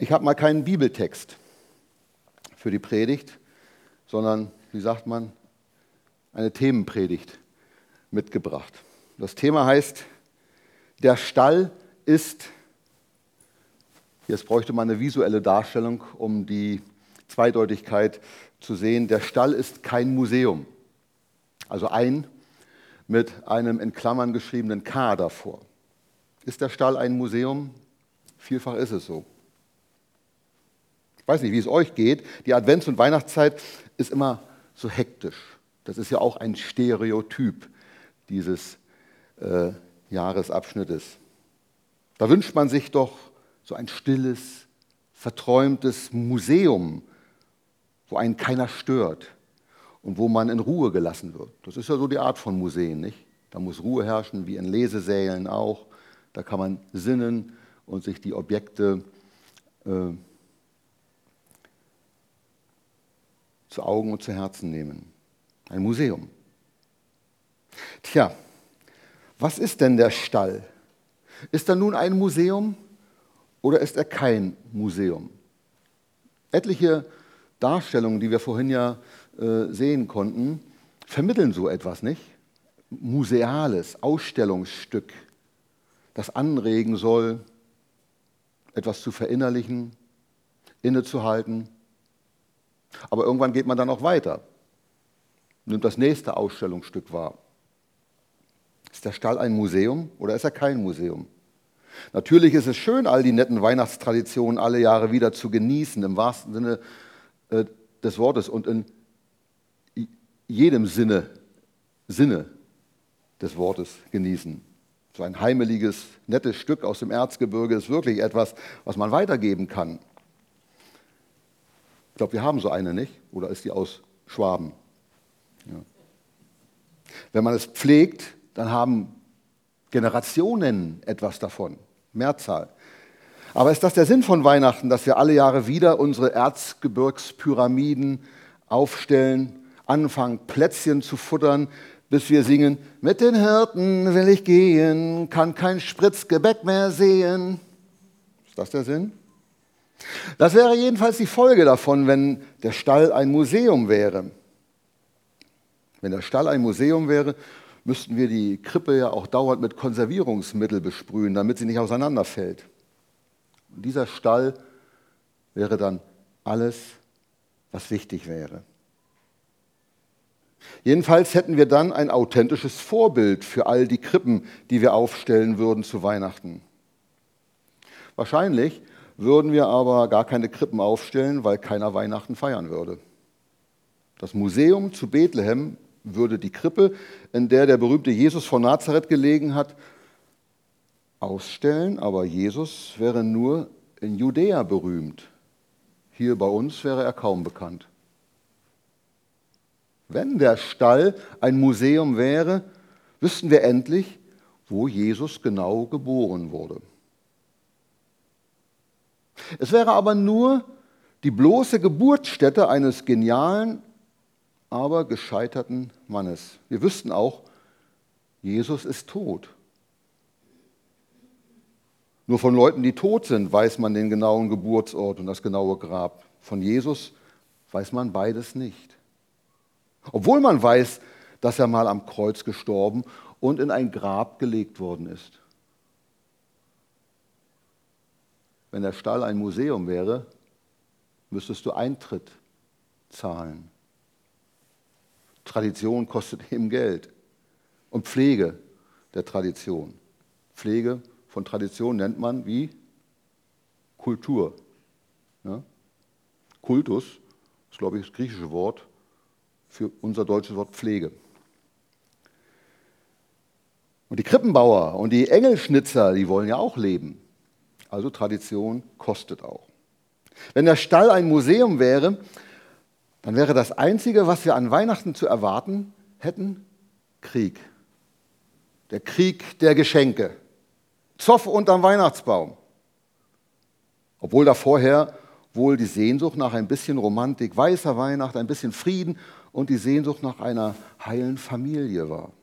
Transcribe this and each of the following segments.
Ich habe mal keinen Bibeltext für die Predigt, sondern, wie sagt man, eine Themenpredigt mitgebracht. Das Thema heißt, der Stall ist, jetzt bräuchte man eine visuelle Darstellung, um die Zweideutigkeit zu sehen, der Stall ist kein Museum. Also ein mit einem in Klammern geschriebenen K davor. Ist der Stall ein Museum? Vielfach ist es so. Ich weiß nicht, wie es euch geht. Die Advents- und Weihnachtszeit ist immer so hektisch. Das ist ja auch ein Stereotyp dieses Jahresabschnittes. Da wünscht man sich doch so ein stilles, verträumtes Museum, wo einen keiner stört und wo man in Ruhe gelassen wird. Das ist ja so die Art von Museen, nicht? Da muss Ruhe herrschen, wie in Lesesälen auch. Da kann man sinnen und sich die Objekte zu Augen und zu Herzen nehmen. Ein Museum. Tja, was ist denn der Stall? Ist er nun ein Museum oder ist er kein Museum? Etliche Darstellungen, die wir vorhin ja sehen konnten, vermitteln so etwas, nicht? Museales, Ausstellungsstück, das anregen soll, etwas zu verinnerlichen, innezuhalten. Aber irgendwann geht man dann auch weiter, nimmt das nächste Ausstellungsstück wahr. Ist der Stall ein Museum oder ist er kein Museum? Natürlich ist es schön, all die netten Weihnachtstraditionen alle Jahre wieder zu genießen, im wahrsten Sinne des Wortes und in jedem Sinne des Wortes genießen. So ein heimeliges, nettes Stück aus dem Erzgebirge ist wirklich etwas, was man weitergeben kann. Ich glaube, wir haben so eine, nicht? Oder ist die aus Schwaben? Ja. Wenn man es pflegt, dann haben Generationen etwas davon, Mehrzahl. Aber ist das der Sinn von Weihnachten, dass wir alle Jahre wieder unsere Erzgebirgspyramiden aufstellen, anfangen Plätzchen zu futtern, bis wir singen, mit den Hirten will ich gehen, kann kein Spritzgebäck mehr sehen? Ist das der Sinn? Das wäre jedenfalls die Folge davon, wenn der Stall ein Museum wäre. Wenn der Stall ein Museum wäre, müssten wir die Krippe ja auch dauernd mit Konservierungsmittel besprühen, damit sie nicht auseinanderfällt. Und dieser Stall wäre dann alles, was wichtig wäre. Jedenfalls hätten wir dann ein authentisches Vorbild für all die Krippen, die wir aufstellen würden zu Weihnachten. Wahrscheinlich würden wir aber gar keine Krippen aufstellen, weil keiner Weihnachten feiern würde. Das Museum zu Bethlehem würde die Krippe, in der der berühmte Jesus von Nazareth gelegen hat, ausstellen, aber Jesus wäre nur in Judäa berühmt. Hier bei uns wäre er kaum bekannt. Wenn der Stall ein Museum wäre, wüssten wir endlich, wo Jesus genau geboren wurde. Es wäre aber nur die bloße Geburtsstätte eines genialen, aber gescheiterten Mannes. Wir wüssten auch, Jesus ist tot. Nur von Leuten, die tot sind, weiß man den genauen Geburtsort und das genaue Grab. Von Jesus weiß man beides nicht. Obwohl man weiß, dass er mal am Kreuz gestorben und in ein Grab gelegt worden ist. Wenn der Stall ein Museum wäre, müsstest du Eintritt zahlen. Tradition kostet eben Geld. Und Pflege der Tradition. Pflege von Tradition nennt man wie Kultur. Ja? Kultus ist, glaube ich, das griechische Wort für unser deutsches Wort Pflege. Und die Krippenbauer und die Engelschnitzer, die wollen ja auch leben. Also Tradition kostet auch. Wenn der Stall ein Museum wäre, dann wäre das Einzige, was wir an Weihnachten zu erwarten hätten, Krieg. Der Krieg der Geschenke. Zoff unterm Weihnachtsbaum. Obwohl da vorher wohl die Sehnsucht nach ein bisschen Romantik, weißer Weihnacht, ein bisschen Frieden und die Sehnsucht nach einer heilen Familie war.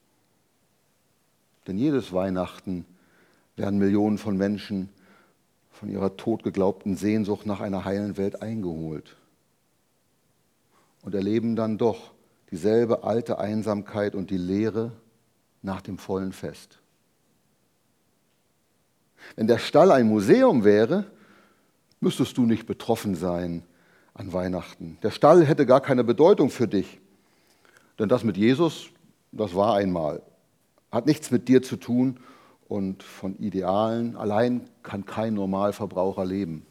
Denn jedes Weihnachten werden Millionen von Menschen von ihrer totgeglaubten Sehnsucht nach einer heilen Welt eingeholt und erleben dann doch dieselbe alte Einsamkeit und die Leere nach dem vollen Fest. Wenn der Stall ein Museum wäre, müsstest du nicht betroffen sein an Weihnachten. Der Stall hätte gar keine Bedeutung für dich. Denn das mit Jesus, das war einmal. Hat nichts mit dir zu tun und von Idealen allein kann kein Normalverbraucher leben.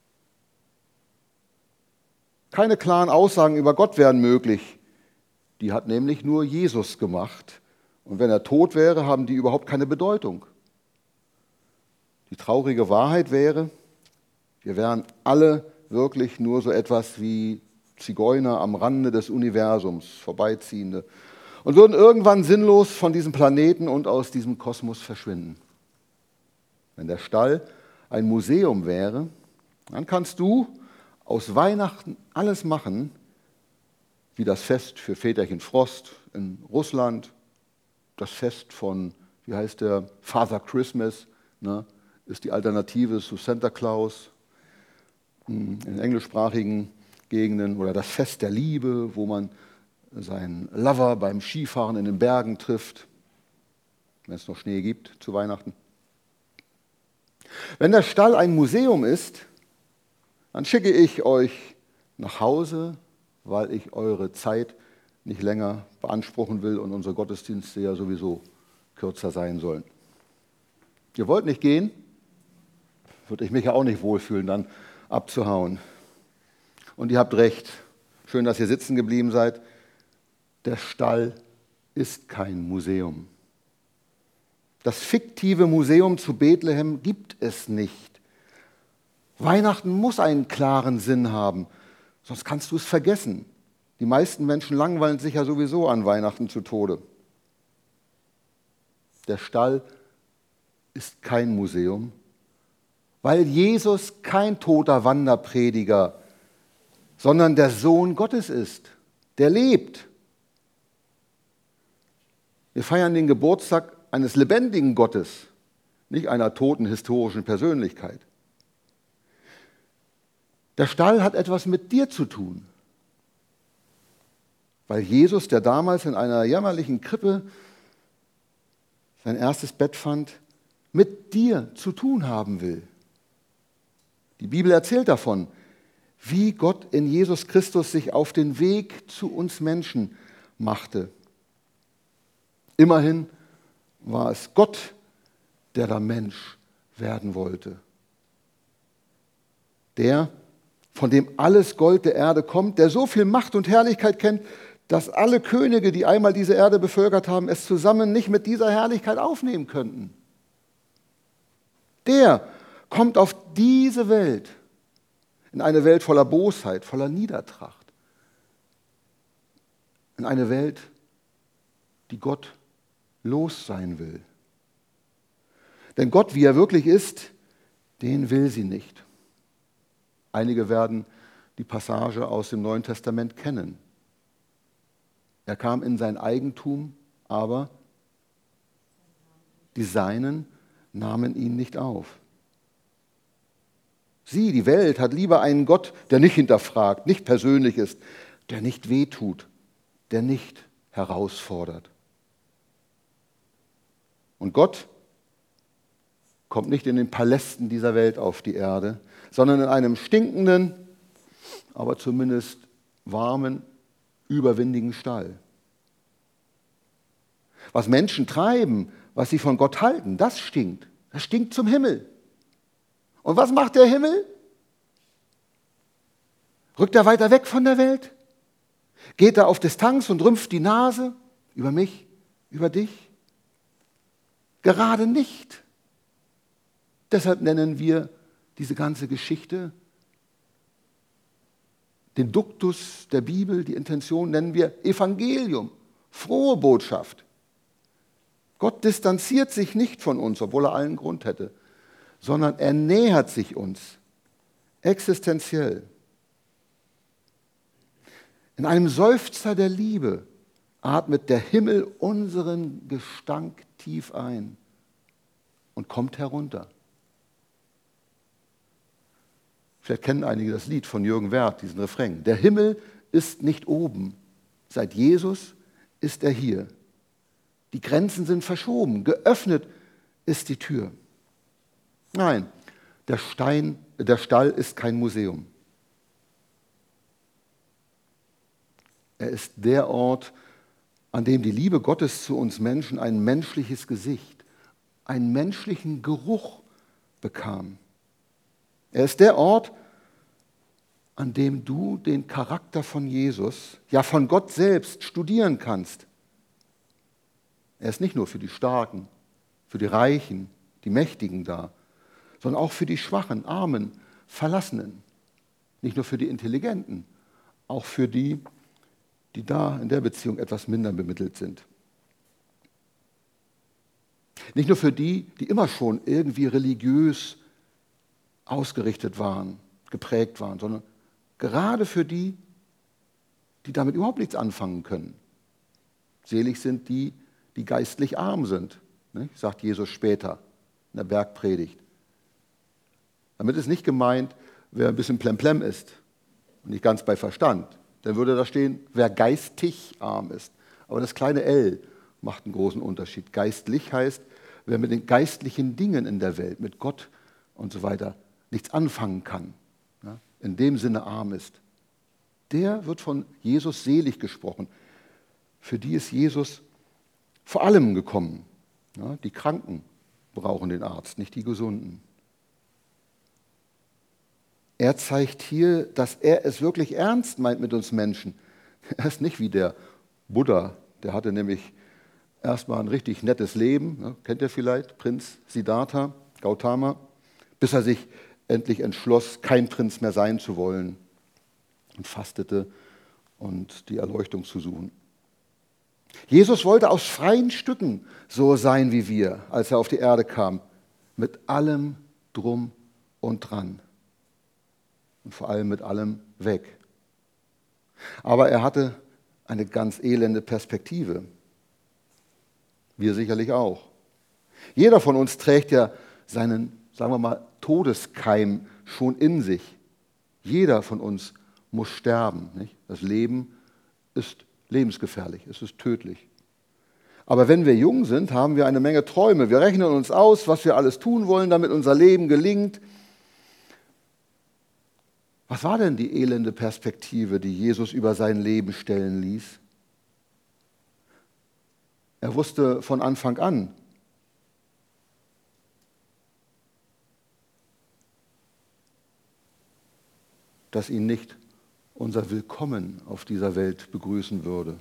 Keine klaren Aussagen über Gott wären möglich. Die hat nämlich nur Jesus gemacht. Und wenn er tot wäre, haben die überhaupt keine Bedeutung. Die traurige Wahrheit wäre, wir wären alle wirklich nur so etwas wie Zigeuner am Rande des Universums, Vorbeiziehende, und würden irgendwann sinnlos von diesem Planeten und aus diesem Kosmos verschwinden. Wenn der Stall ein Museum wäre, dann kannst du aus Weihnachten alles machen, wie das Fest für Väterchen Frost in Russland, das Fest von, wie heißt der, Father Christmas, ne, ist die Alternative zu Santa Claus in englischsprachigen Gegenden, oder das Fest der Liebe, wo man seinen Lover beim Skifahren in den Bergen trifft, wenn es noch Schnee gibt zu Weihnachten. Wenn der Stall ein Museum ist, dann schicke ich euch nach Hause, weil ich eure Zeit nicht länger beanspruchen will und unsere Gottesdienste ja sowieso kürzer sein sollen. Ihr wollt nicht gehen, würde ich mich ja auch nicht wohlfühlen, dann abzuhauen. Und ihr habt recht, schön, dass ihr sitzen geblieben seid. Der Stall ist kein Museum. Das fiktive Museum zu Bethlehem gibt es nicht. Weihnachten muss einen klaren Sinn haben, sonst kannst du es vergessen. Die meisten Menschen langweilen sich ja sowieso an Weihnachten zu Tode. Der Stall ist kein Museum, weil Jesus kein toter Wanderprediger, sondern der Sohn Gottes ist, der lebt. Wir feiern den Geburtstag eines lebendigen Gottes, nicht einer toten historischen Persönlichkeit. Der Stall hat etwas mit dir zu tun, weil Jesus, der damals in einer jämmerlichen Krippe sein erstes Bett fand, mit dir zu tun haben will. Die Bibel erzählt davon, wie Gott in Jesus Christus sich auf den Weg zu uns Menschen machte. Immerhin war es Gott, der da Mensch werden wollte. Der, von dem alles Gold der Erde kommt, der so viel Macht und Herrlichkeit kennt, dass alle Könige, die einmal diese Erde bevölkert haben, es zusammen nicht mit dieser Herrlichkeit aufnehmen könnten. Der kommt auf diese Welt, in eine Welt voller Bosheit, voller Niedertracht, in eine Welt, die Gott los sein will. Denn Gott, wie er wirklich ist, den will sie nicht. Einige werden die Passage aus dem Neuen Testament kennen. Er kam in sein Eigentum, aber die Seinen nahmen ihn nicht auf. Sie, die Welt, hat lieber einen Gott, der nicht hinterfragt, nicht persönlich ist, der nicht wehtut, der nicht herausfordert. Und Gott kommt nicht in den Palästen dieser Welt auf die Erde, sondern in einem stinkenden, aber zumindest warmen, überwindigen Stall. Was Menschen treiben, was sie von Gott halten, das stinkt. Das stinkt zum Himmel. Und was macht der Himmel? Rückt er weiter weg von der Welt? Geht er auf Distanz und rümpft die Nase über mich, über dich? Gerade nicht. Deshalb nennen wir diese ganze Geschichte, den Duktus der Bibel, die Intention nennen wir Evangelium, frohe Botschaft. Gott distanziert sich nicht von uns, obwohl er allen Grund hätte, sondern er nähert sich uns existenziell. In einem Seufzer der Liebe atmet der Himmel unseren Gestank tief ein und kommt herunter. Vielleicht kennen einige das Lied von Jürgen Werth, diesen Refrain. Der Himmel ist nicht oben. Seit Jesus ist er hier. Die Grenzen sind verschoben. Geöffnet ist die Tür. Nein, der Stall ist kein Museum. Er ist der Ort, an dem die Liebe Gottes zu uns Menschen ein menschliches Gesicht, einen menschlichen Geruch bekam. Er ist der Ort, an dem du den Charakter von Jesus, ja von Gott selbst, studieren kannst. Er ist nicht nur für die Starken, für die Reichen, die Mächtigen da, sondern auch für die Schwachen, Armen, Verlassenen. Nicht nur für die Intelligenten, auch für die, die da in der Beziehung etwas minder bemittelt sind. Nicht nur für die, die immer schon irgendwie religiös ausgerichtet waren, geprägt waren, sondern gerade für die, die damit überhaupt nichts anfangen können. Selig sind die, die geistlich arm sind, nicht? Sagt Jesus später in der Bergpredigt. Damit ist nicht gemeint, wer ein bisschen plemplem ist und nicht ganz bei Verstand. Dann würde da stehen, wer geistig arm ist. Aber das kleine L macht einen großen Unterschied. Geistlich heißt, wer mit den geistlichen Dingen in der Welt, mit Gott und so weiter, nichts anfangen kann, ja, in dem Sinne arm ist, der wird von Jesus selig gesprochen. Für die ist Jesus vor allem gekommen. Ja, die Kranken brauchen den Arzt, nicht die Gesunden. Er zeigt hier, dass er es wirklich ernst meint mit uns Menschen. Er ist nicht wie der Buddha, der hatte nämlich erstmal ein richtig nettes Leben, ne? Kennt ihr vielleicht, Prinz Siddhartha, Gautama, bis er sich endlich entschloss, kein Prinz mehr sein zu wollen und fastete und die Erleuchtung zu suchen. Jesus wollte aus freien Stücken so sein wie wir, als er auf die Erde kam, mit allem drum und dran. Und vor allem mit allem weg. Aber er hatte eine ganz elende Perspektive. Wir sicherlich auch. Jeder von uns trägt ja seinen, sagen wir mal, Todeskeim schon in sich. Jeder von uns muss sterben. Nicht? Das Leben ist lebensgefährlich, es ist tödlich. Aber wenn wir jung sind, haben wir eine Menge Träume. Wir rechnen uns aus, was wir alles tun wollen, damit unser Leben gelingt. Was war denn die elende Perspektive, die Jesus über sein Leben stellen ließ? Er wusste von Anfang an, dass ihn nicht unser Willkommen auf dieser Welt begrüßen würde.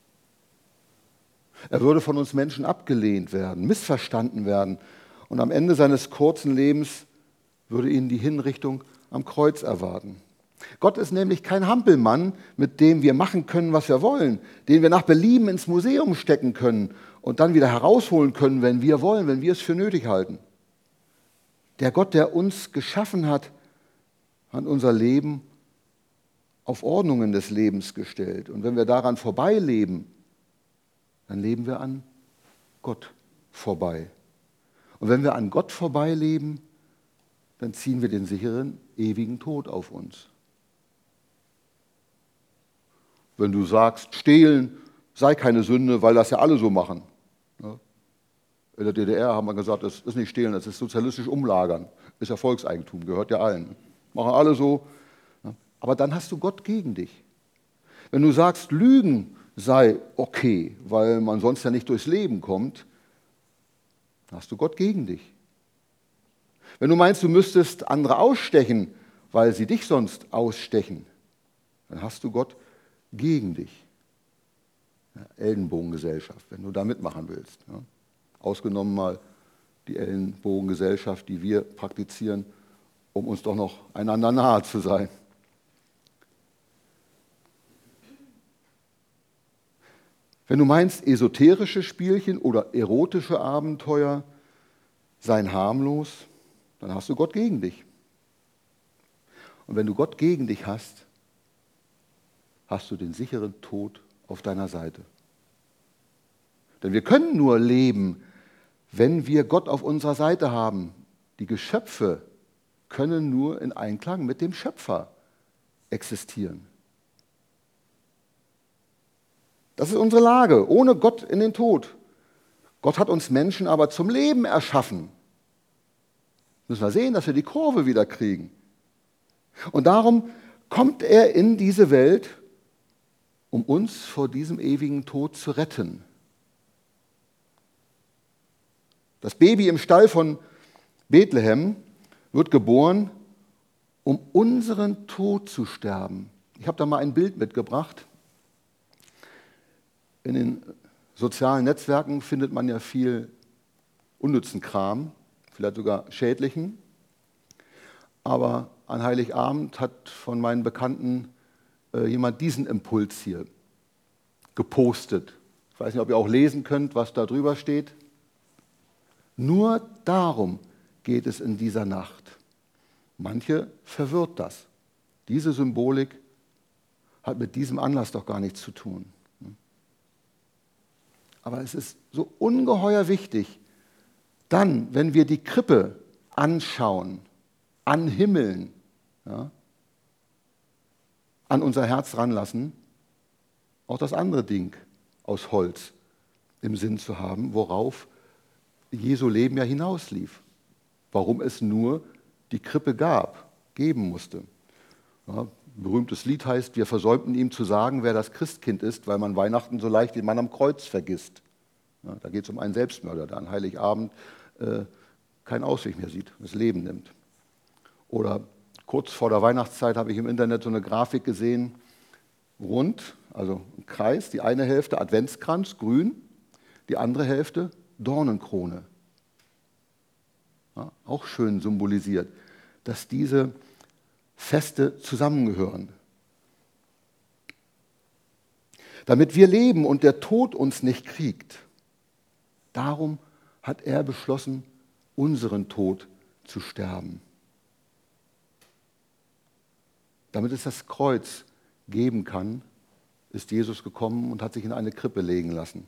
Er würde von uns Menschen abgelehnt werden, missverstanden werden und am Ende seines kurzen Lebens würde ihn die Hinrichtung am Kreuz erwarten. Gott ist nämlich kein Hampelmann, mit dem wir machen können, was wir wollen, den wir nach Belieben ins Museum stecken können und dann wieder herausholen können, wenn wir wollen, wenn wir es für nötig halten. Der Gott, der uns geschaffen hat, hat unser Leben auf Ordnungen des Lebens gestellt. Und wenn wir daran vorbeileben, dann leben wir an Gott vorbei. Und wenn wir an Gott vorbeileben, dann ziehen wir den sicheren, ewigen Tod auf uns. Wenn du sagst, stehlen sei keine Sünde, weil das ja alle so machen. In der DDR haben wir gesagt, das ist nicht stehlen, das ist sozialistisch umlagern. Ist ja Volkseigentum, gehört ja allen. Machen alle so. Aber dann hast du Gott gegen dich. Wenn du sagst, Lügen sei okay, weil man sonst ja nicht durchs Leben kommt, dann hast du Gott gegen dich. Wenn du meinst, du müsstest andere ausstechen, weil sie dich sonst ausstechen, dann hast du Gott gegen dich. Ja, Ellenbogengesellschaft, wenn du da mitmachen willst. Ja. Ausgenommen mal die Ellenbogengesellschaft, die wir praktizieren, um uns doch noch einander nahe zu sein. Wenn du meinst, esoterische Spielchen oder erotische Abenteuer seien harmlos, dann hast du Gott gegen dich. Und wenn du Gott gegen dich hast, hast du den sicheren Tod auf deiner Seite. Denn wir können nur leben, wenn wir Gott auf unserer Seite haben. Die Geschöpfe können nur in Einklang mit dem Schöpfer existieren. Das ist unsere Lage, ohne Gott in den Tod. Gott hat uns Menschen aber zum Leben erschaffen. Müssen wir sehen, dass wir die Kurve wieder kriegen. Und darum kommt er in diese Welt, um uns vor diesem ewigen Tod zu retten. Das Baby im Stall von Bethlehem wird geboren, um unseren Tod zu sterben. Ich habe da mal ein Bild mitgebracht. In den sozialen Netzwerken findet man ja viel unnützen Kram, vielleicht sogar schädlichen. Aber an Heiligabend hat von meinen Bekannten jemand diesen Impuls hier gepostet. Ich weiß nicht, ob ihr auch lesen könnt, was da drüber steht. Nur darum geht es in dieser Nacht. Manche verwirrt das. Diese Symbolik hat mit diesem Anlass doch gar nichts zu tun. Aber es ist so ungeheuer wichtig, dann, wenn wir die Krippe anschauen, anhimmeln, ja, an unser Herz ranlassen, auch das andere Ding aus Holz im Sinn zu haben, worauf Jesu Leben ja hinauslief. Warum es nur die Krippe geben musste. Ja, ein berühmtes Lied heißt, wir versäumten ihm zu sagen, wer das Christkind ist, weil man Weihnachten so leicht den Mann am Kreuz vergisst. Ja, da geht es um einen Selbstmörder, der an Heiligabend keinen Ausweg mehr sieht, das Leben nimmt. Oder kurz vor der Weihnachtszeit habe ich im Internet so eine Grafik gesehen, rund, also ein Kreis, die eine Hälfte Adventskranz, grün, die andere Hälfte Dornenkrone. Ja, auch schön symbolisiert, dass diese Feste zusammengehören. Damit wir leben und der Tod uns nicht kriegt, darum hat er beschlossen, unseren Tod zu sterben. Damit es das Kreuz geben kann, ist Jesus gekommen und hat sich in eine Krippe legen lassen.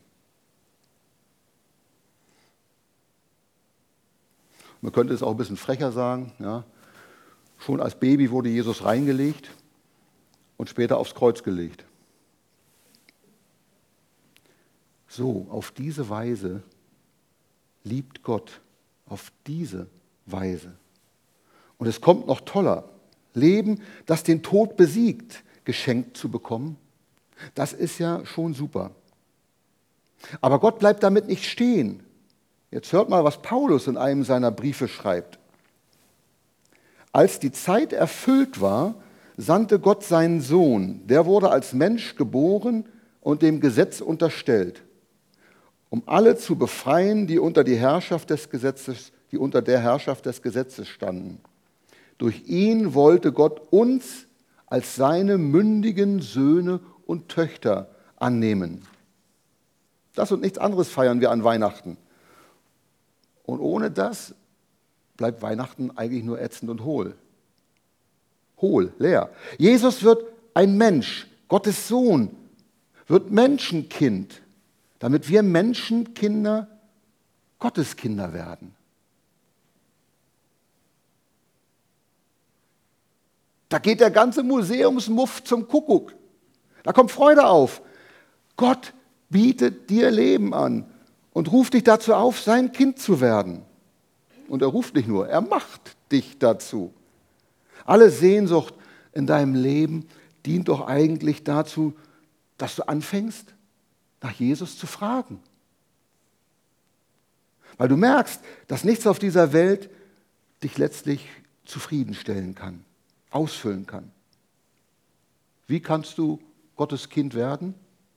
Man könnte es auch ein bisschen frecher sagen. Ja. Schon als Baby wurde Jesus reingelegt und später aufs Kreuz gelegt. So, auf diese Weise liebt Gott. Auf diese Weise. Und es kommt noch toller. Leben, das den Tod besiegt, geschenkt zu bekommen, das ist ja schon super. Aber Gott bleibt damit nicht stehen. Jetzt hört mal, was Paulus in einem seiner Briefe schreibt. Als die Zeit erfüllt war, sandte Gott seinen Sohn. Der wurde als Mensch geboren und dem Gesetz unterstellt, um alle zu befreien, die unter der Herrschaft des Gesetzes standen. Durch ihn wollte Gott uns als seine mündigen Söhne und Töchter annehmen. Das und nichts anderes feiern wir an Weihnachten. Und ohne das bleibt Weihnachten eigentlich nur ätzend und hohl. Hohl, leer. Jesus wird ein Mensch, Gottes Sohn, wird Menschenkind, damit wir Menschenkinder Gotteskinder werden. Da geht der ganze Museumsmuff zum Kuckuck. Da kommt Freude auf. Gott bietet dir Leben an und ruft dich dazu auf, sein Kind zu werden. Und er ruft nicht nur, er macht dich dazu. Alle Sehnsucht in deinem Leben dient doch eigentlich dazu, dass du anfängst, nach Jesus zu fragen. Weil du merkst, dass nichts auf dieser Welt dich letztlich zufriedenstellen kann, ausfüllen kann. Wie kannst du Gottes Kind werden?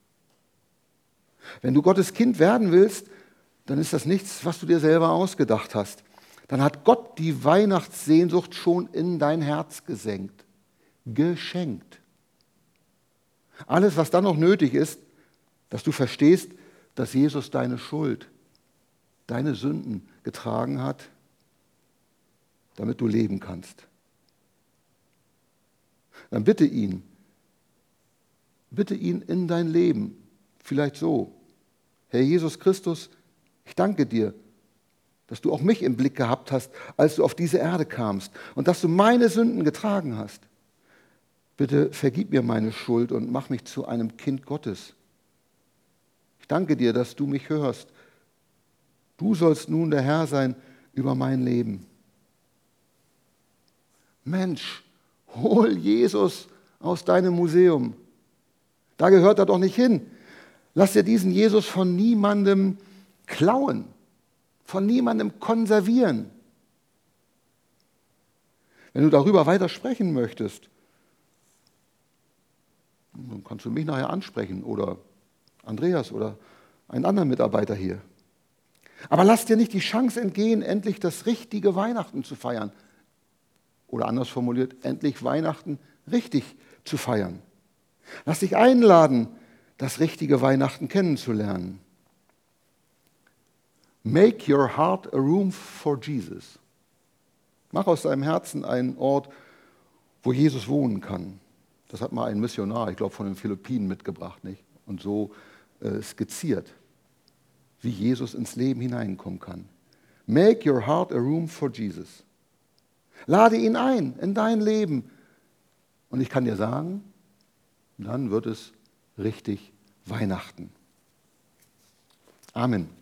Wenn du Gottes Kind werden willst, dann ist das nichts, was du dir selber ausgedacht hast. Dann hat Gott die Weihnachtssehnsucht schon in dein Herz geschenkt. Alles, was dann noch nötig ist, dass du verstehst, dass Jesus deine Schuld, deine Sünden getragen hat, damit du leben kannst. Dann bitte ihn in dein Leben, vielleicht so: Herr Jesus Christus, ich danke dir, dass du auch mich im Blick gehabt hast, als du auf diese Erde kamst und dass du meine Sünden getragen hast. Bitte vergib mir meine Schuld und mach mich zu einem Kind Gottes. Ich danke dir, dass du mich hörst. Du sollst nun der Herr sein über mein Leben. Mensch, hol Jesus aus deinem Museum. Da gehört er doch nicht hin. Lass dir diesen Jesus von niemandem klauen, von niemandem konservieren. Wenn du darüber weiter sprechen möchtest, dann kannst du mich nachher ansprechen oder Andreas oder einen anderen Mitarbeiter hier. Aber lass dir nicht die Chance entgehen, endlich das richtige Weihnachten zu feiern. Oder anders formuliert, endlich Weihnachten richtig zu feiern. Lass dich einladen, das richtige Weihnachten kennenzulernen. Make your heart a room for Jesus. Mach aus deinem Herzen einen Ort, wo Jesus wohnen kann. Das hat mal ein Missionar, ich glaube von den Philippinen, mitgebracht, nicht? Und so skizziert, wie Jesus ins Leben hineinkommen kann. Make your heart a room for Jesus. Lade ihn ein in dein Leben. Und ich kann dir sagen, dann wird es richtig Weihnachten. Amen.